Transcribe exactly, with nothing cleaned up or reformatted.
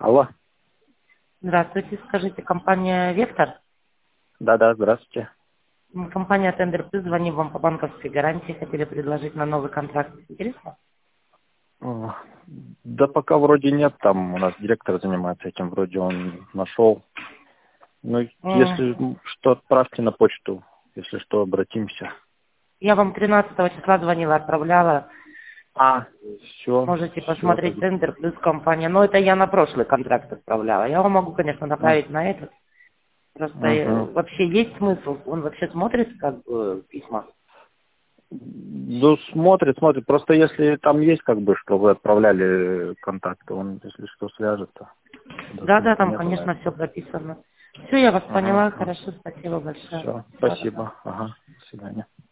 Алло. Здравствуйте, скажите, компания «Вектор»? Да-да, здравствуйте. М, Компания «Тендер Плюс», звоним вам по банковской гарантии, хотели предложить на новый контракт. Интересно? О, Да пока вроде нет, там у нас директор занимается этим, вроде он нашел. Ну, М, если что, отправьте на почту, если что, обратимся. Я вам тринадцатого числа звонила, отправляла. А, все, Можете все посмотреть тогда. «Тендер Плюс» компания. Но это я на прошлый контракт отправляла. Я вам могу, конечно, М, направить на этот. Просто э, мгм. вообще есть смысл? Он вообще смотрит как бы письма? Ну, смотрит, смотрит. Просто если там есть, как бы, что вы отправляли контакты, он, если что, свяжется. Да, Да, да, смысла там, нету, конечно, наверное. все прописано. Все, я вас Ага, поняла. Хорошо, спасибо большое. все, Да, да, да. спасибо. Ага, до свидания.